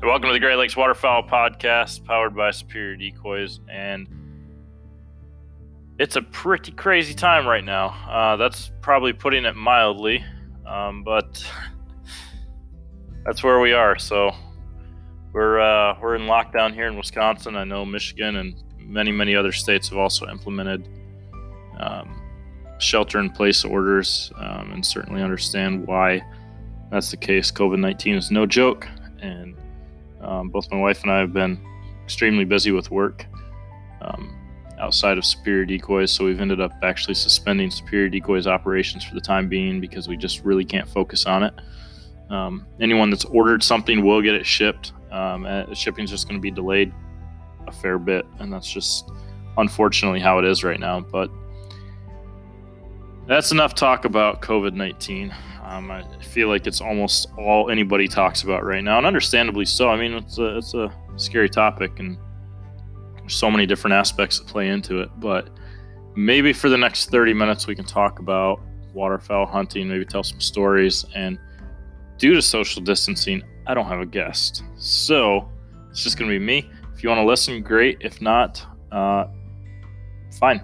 Welcome to the Great Lakes Waterfowl Podcast, powered by Superior Decoys, and it's a pretty crazy time right now. That's probably putting it mildly, but that's where we are. So we're in lockdown here in Wisconsin. I know Michigan and many other states have also implemented shelter-in-place orders, and certainly understand why that's the case. COVID-19 is no joke, and both my wife and I have been extremely busy with work outside of Superior Decoys, so we've ended up actually suspending Superior Decoys operations for the time being because we just really can't focus on it. Anyone that's ordered something will get it shipped. Shipping's just going to be delayed a fair bit, and that's just unfortunately how it is right now. But that's enough talk about COVID-19. I feel like it's almost all anybody talks about right now, and understandably so. I mean, it's a scary topic, and there's so many different aspects that play into it. But maybe for the next 30 minutes, we can talk about waterfowl hunting, maybe tell some stories. And due to social distancing, I don't have a guest, so it's just going to be me. If you want to listen, great. If not, fine.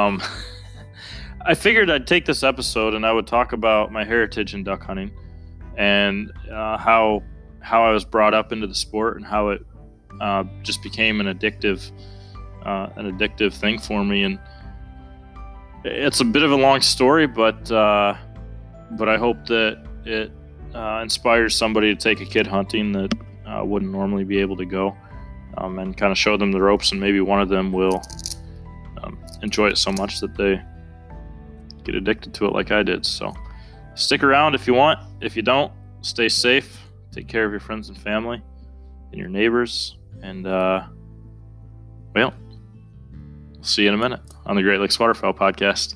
I figured I'd take this episode and I would talk about my heritage in duck hunting and how I was brought up into the sport and how it just became an addictive thing for me. And it's a bit of a long story, but I hope that it inspires somebody to take a kid hunting that wouldn't normally be able to go, and kind of show them the ropes, and maybe one of them will enjoy it so much that they get addicted to it like I did. So stick around if you want. If you don't, stay safe. Take care of your friends and family and your neighbors. And we'll see you in a minute on the Great Lakes Waterfowl Podcast.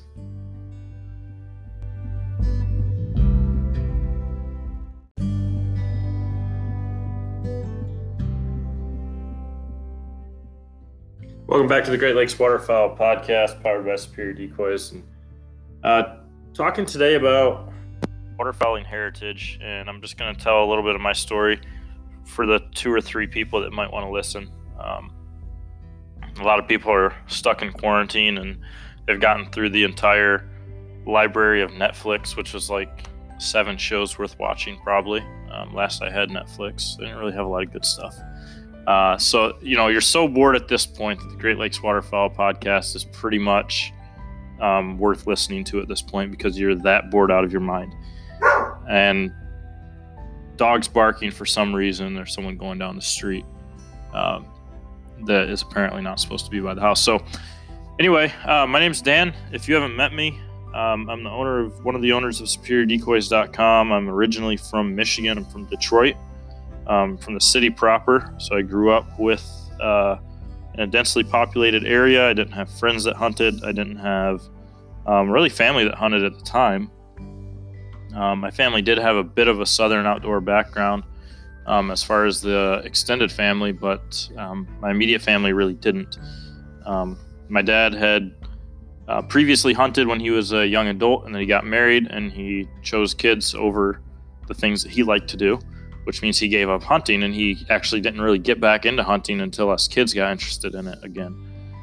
Welcome back to the Great Lakes Waterfowl Podcast, powered by Superior Decoys. And talking today about waterfowling heritage, and I'm just going to tell a little bit of my story for the 2 or 3 people that might want to listen. A lot of people are stuck in quarantine, and they've gotten through the entire library of Netflix, which was like 7 shows worth watching probably. Last I had Netflix, they didn't really have a lot of good stuff. So, you're so bored at this point that the Great Lakes Waterfowl Podcast is pretty much worth listening to at this point, because you're that bored out of your mind. And dogs barking for some reason, there's someone going down the street that is apparently not supposed to be by the house. So anyway, my name's Dan. If you haven't met me, I'm one of the owners of SuperiorDecoys.com. I'm originally from Michigan. I'm from Detroit, from the city proper. So I grew up with in a densely populated area. I didn't have friends that hunted. I didn't have really family that hunted at the time. My family did have a bit of a southern outdoor background as far as the extended family, but my immediate family really didn't. My dad had previously hunted when he was a young adult, and then he got married, and he chose kids over the things that he liked to do, which means he gave up hunting, and he actually didn't really get back into hunting until us kids got interested in it again.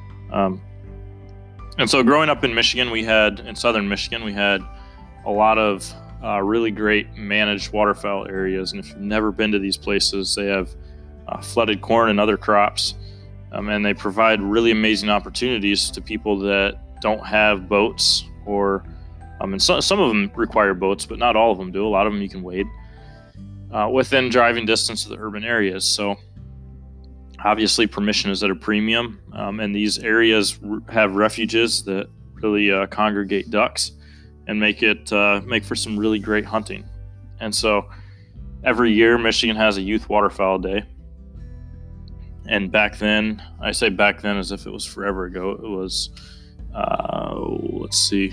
And so growing up in Michigan, in southern Michigan, we had a lot of really great managed waterfowl areas. And if you've never been to these places, they have flooded corn and other crops. And they provide really amazing opportunities to people that don't have boats, or and some of them require boats, but not all of them do. A lot of them you can wade within driving distance of the urban areas. So obviously permission is at a premium, and these areas have refuges that really congregate ducks and make for some really great hunting. And so every year Michigan has a youth waterfowl day. And back then, I say back then as if it was forever ago, it was, let's see,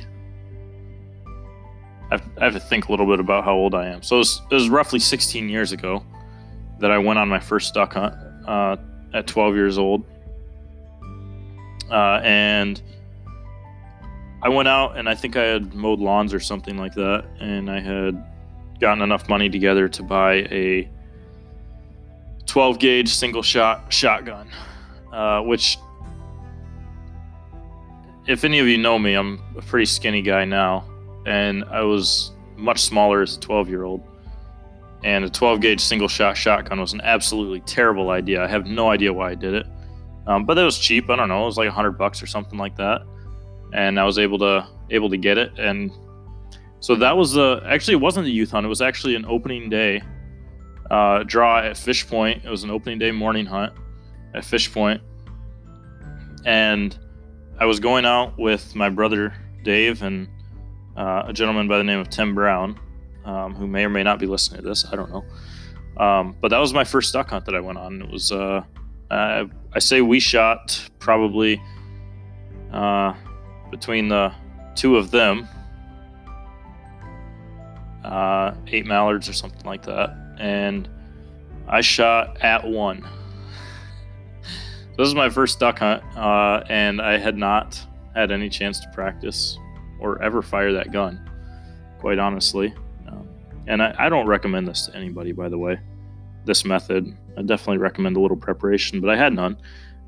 I have to think a little bit about how old I am. So it was roughly 16 years ago that I went on my first duck hunt at 12 years old. And I went out, and I think I had mowed lawns or something like that, and I had gotten enough money together to buy a 12 gauge single shot shotgun, which, if any of you know me, I'm a pretty skinny guy now, and I was much smaller as a 12-year-old. And a 12 gauge single shot shotgun was an absolutely terrible idea. I have no idea why I did it. But it was cheap. I don't know. It was like $100 or something like that. And I was able to get it. And so that was actually, it wasn't a youth hunt. It was actually an opening day draw at Fish Point. It was an opening day morning hunt at Fish Point. And I was going out with my brother Dave and a gentleman by the name of Tim Brown, who may or may not be listening to this. I don't know. But that was my first duck hunt that I went on. It was, I say we shot probably between the two of them, 8 mallards or something like that. And I shot at 1. This is my first duck hunt, and I had not had any chance to practice or ever fire that gun, quite honestly. And I don't recommend this to anybody, by the way, this method. I definitely recommend a little preparation, but I had none.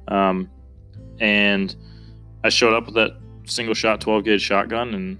And I showed up with that single shot 12 gauge shotgun, and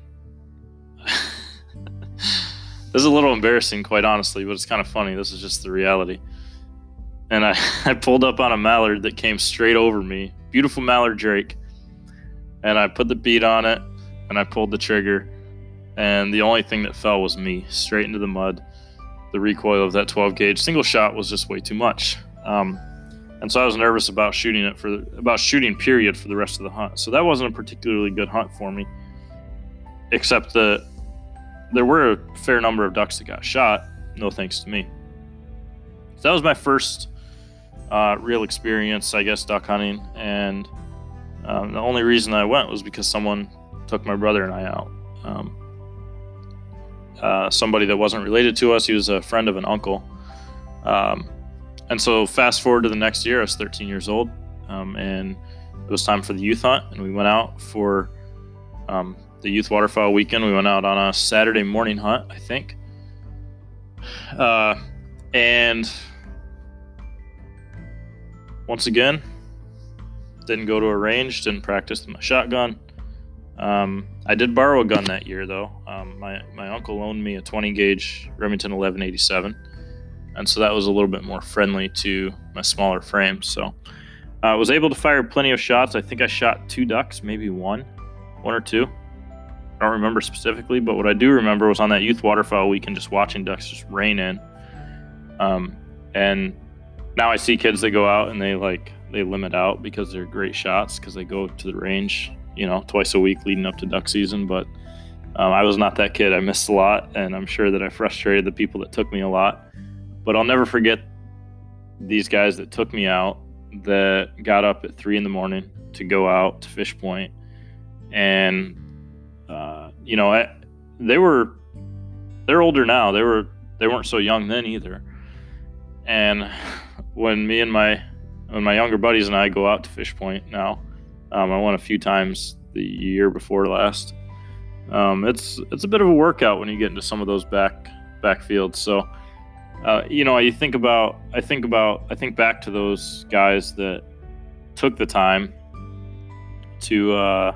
this is a little embarrassing, quite honestly, but it's kind of funny. This is just the reality. And I pulled up on a mallard that came straight over me, beautiful mallard drake, and I put the bead on it, and I pulled the trigger, and the only thing that fell was me, straight into the mud. The recoil of that 12 gauge single shot was just way too much. And so I was nervous about shooting period for the rest of the hunt. So that wasn't a particularly good hunt for me, except that there were a fair number of ducks that got shot, no thanks to me. So that was my first real experience, I guess, duck hunting. And the only reason I went was because someone took my brother and I out. Somebody that wasn't related to us. He was a friend of an uncle. And so fast forward to the next year, I was 13 years old, and it was time for the youth hunt, and we went out for the youth waterfowl weekend. We went out on a Saturday morning hunt, I think. And once again, didn't go to a range, didn't practice with my shotgun. I did borrow a gun that year, though. My uncle loaned me a 20 gauge Remington 1187, and so that was a little bit more friendly to my smaller frame. So I was able to fire plenty of shots. I think I shot 2 ducks, maybe one or two. I don't remember specifically, but what I do remember was on that youth waterfowl weekend, just watching ducks just rain in. And now I see kids that go out and they limit out because they're great shots because they go to the range, twice a week leading up to duck season. But I was not that kid. I missed a lot, and I'm sure that I frustrated the people that took me a lot. But I'll never forget these guys that took me out, that got up at 3 a.m. to go out to Fish Point. And, they're older now. They weren't so young then either. And when my younger buddies and I go out to Fish Point now, I went a few times the year before last. It's a bit of a workout when you get into some of those backfields. So, I think back to those guys that took the time to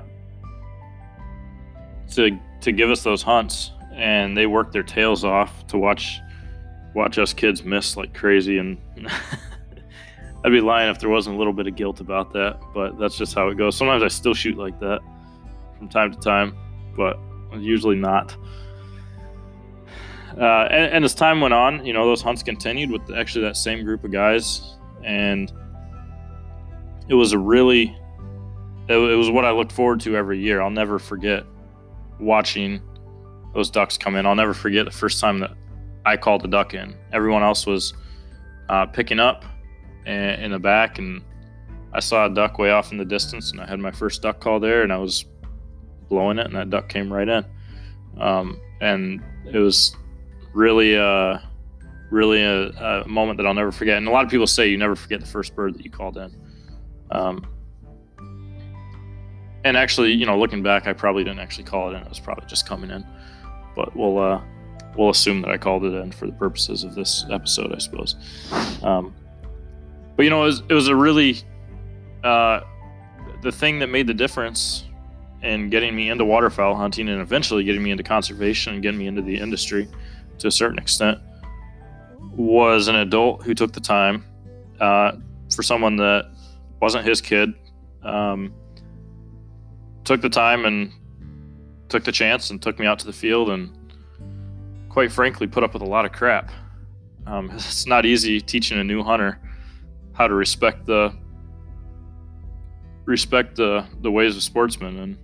give us those hunts, and they worked their tails off to watch us kids miss like crazy. And I'd be lying if there wasn't a little bit of guilt about that, but that's just how it goes. Sometimes I still shoot like that from time to time, but usually not. And as time went on, those hunts continued with actually that same group of guys, and it was what I looked forward to every year. I'll never forget watching those ducks come in. I'll never forget the first time that I called a duck in. Everyone else was picking up in the back, and I saw a duck way off in the distance, and I had my first duck call there, and I was blowing it, and that duck came right in. And it was really a moment that I'll never forget. And a lot of people say you never forget the first bird that you called in. And actually, looking back, I probably didn't actually call it in. It was probably just coming in. But we'll assume that I called it in for the purposes of this episode, I suppose. But it was a really the thing that made the difference in getting me into waterfowl hunting and eventually getting me into conservation and getting me into the industry to a certain extent was an adult who took the time for someone that wasn't his kid, took the time and took the chance and took me out to the field and quite frankly put up with a lot of crap. It's not easy teaching a new hunter how to respect the ways of sportsmen,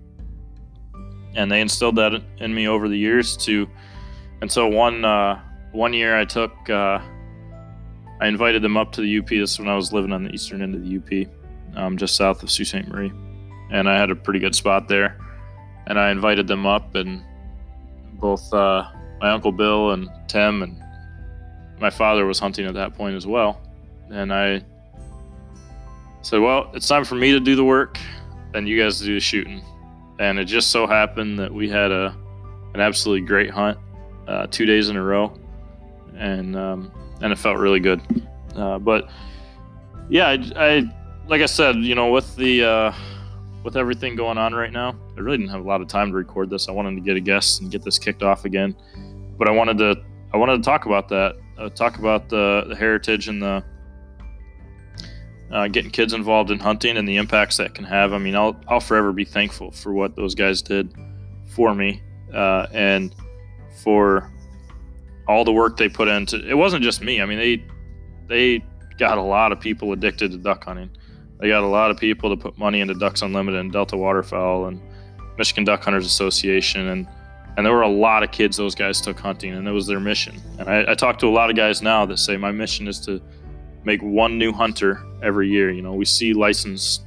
and they instilled that in me over the years until one year I invited them up to the UP. This is when I was living on the eastern end of the UP, just south of Sault Ste. Marie, and I had a pretty good spot there, and I invited them up, and both my Uncle Bill and Tim and my father was hunting at that point as well, and I said, well, it's time for me to do the work and you guys do the shooting. And it just so happened that we had an absolutely great hunt 2 days in a row, and it felt really good. But yeah, I like I said, with everything going on right now, I really didn't have a lot of time to record this. I wanted to get a guest and get this kicked off again, but I wanted to talk about that, talk about the heritage and the getting kids involved in hunting and the impacts that can have. I mean, I'll forever be thankful for what those guys did for me, and for all the work they put into. It wasn't just me. I mean, they got a lot of people addicted to duck hunting. They got a lot of people to put money into Ducks Unlimited and Delta Waterfowl and Michigan Duck Hunters Association, and there were a lot of kids those guys took hunting, and it was their mission. And I talk to a lot of guys now that say my mission is to make one new hunter every year. We see license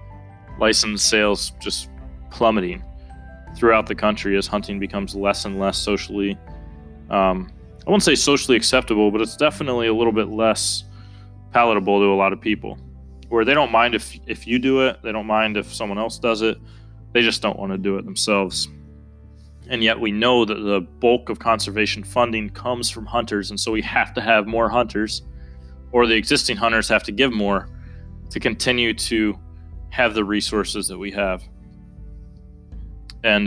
sales just plummeting throughout the country as hunting becomes less and less socially, I won't say socially acceptable, but it's definitely a little bit less palatable to a lot of people, where they don't mind if you do it, they don't mind if someone else does it, they just don't want to do it themselves. And yet we know that the bulk of conservation funding comes from hunters, and so we have to have more hunters, or the existing hunters have to give more to continue to have the resources that we have. And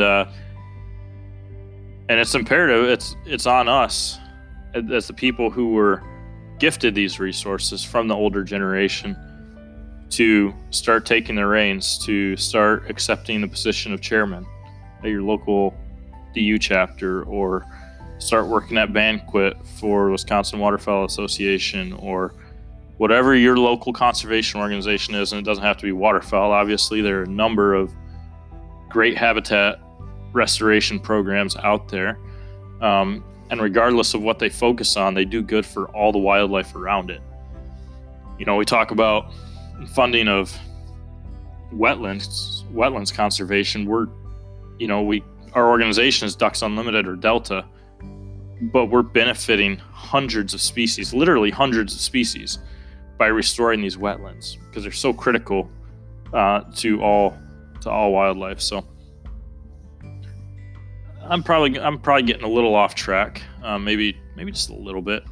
it's imperative, it's on us as the people who were gifted these resources from the older generation to start taking the reins, to start accepting the position of chairman at your local DU chapter, or start working at banquet for Wisconsin Waterfowl Association, or whatever your local conservation organization is. And it doesn't have to be waterfowl. Obviously, there are a number of great habitat restoration programs out there. And regardless of what they focus on, they do good for all the wildlife around it. We talk about funding of wetlands conservation. Our organization is Ducks Unlimited or Delta, but we're benefiting hundreds of species, literally hundreds of species, by restoring these wetlands because they're so critical to all wildlife. So I'm probably getting a little off track, maybe just a little bit.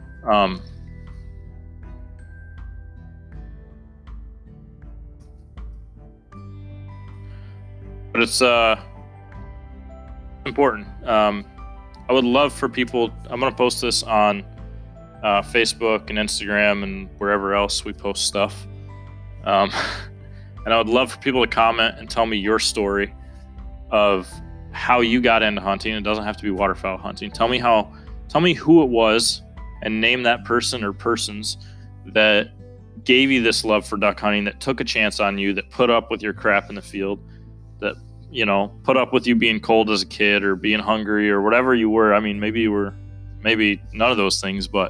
But it's important. I would love for people, I'm going to post this on Facebook and Instagram and wherever else we post stuff. And I would love for people to comment and tell me your story of how you got into hunting. It doesn't have to be waterfowl hunting. Tell me who it was and name that person or persons that gave you this love for duck hunting, that took a chance on you, that put up with your crap in the field, that put up with you being cold as a kid or being hungry or whatever you were. I mean, maybe none of those things, but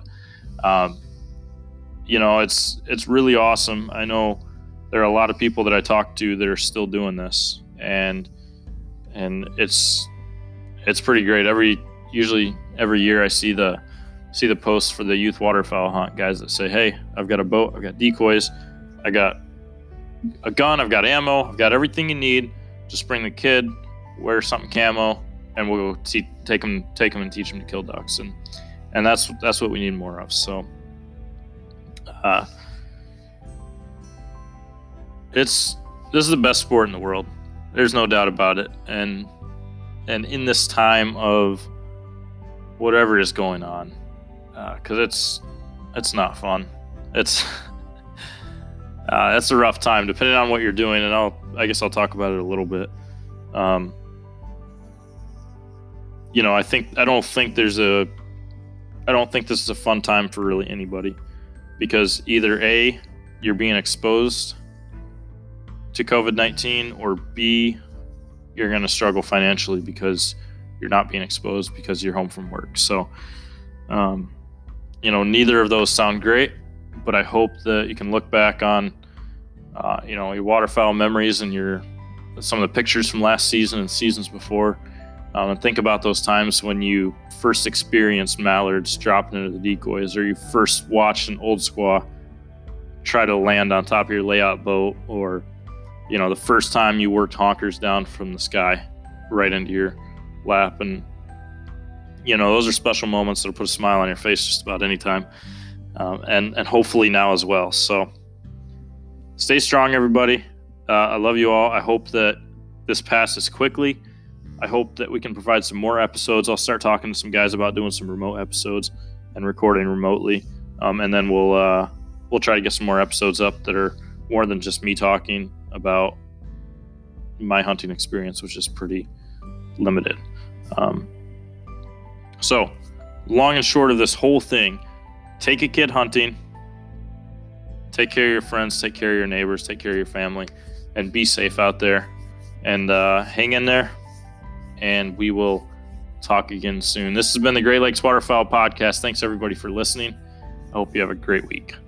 it's really awesome. I know there are a lot of people that I talk to that are still doing this, and it's pretty great. Usually every year I see the posts for the youth waterfowl hunt guys that say, hey, I've got a boat, I've got decoys, I got a gun, I've got ammo, I've got everything you need. Just bring the kid, wear something camo, and we'll go take them and teach them to kill ducks. And that's what we need more of. So this is the best sport in the world. There's no doubt about it. And in this time of whatever is going on, because it's not fun. It's a rough time, depending on what you're doing. And I guess I'll talk about it a little bit. I don't think this is a fun time for really anybody, because either A, you're being exposed to COVID-19, or B, you're going to struggle financially because you're not being exposed because you're home from work. So, neither of those sound great, but I hope that you can look back on, your waterfowl memories and some of the pictures from last season and seasons before, and think about those times when you first experienced mallards dropping into the decoys, or you first watched an old squaw try to land on top of your layout boat, or the first time you worked honkers down from the sky right into your lap. And those are special moments that'll put a smile on your face just about any time, and hopefully now as well. So stay strong, everybody. I love you all. I hope that this passes quickly. I hope that we can provide some more episodes. I'll start talking to some guys about doing some remote episodes and recording remotely, and then we'll try to get some more episodes up that are more than just me talking about my hunting experience, which is pretty limited. So long and short of this whole thing, take a kid hunting, take care of your friends, take care of your neighbors, take care of your family, and be safe out there, and hang in there, and we will talk again soon. This has been the Great Lakes Waterfowl Podcast. Thanks everybody for listening. I hope you have a great week.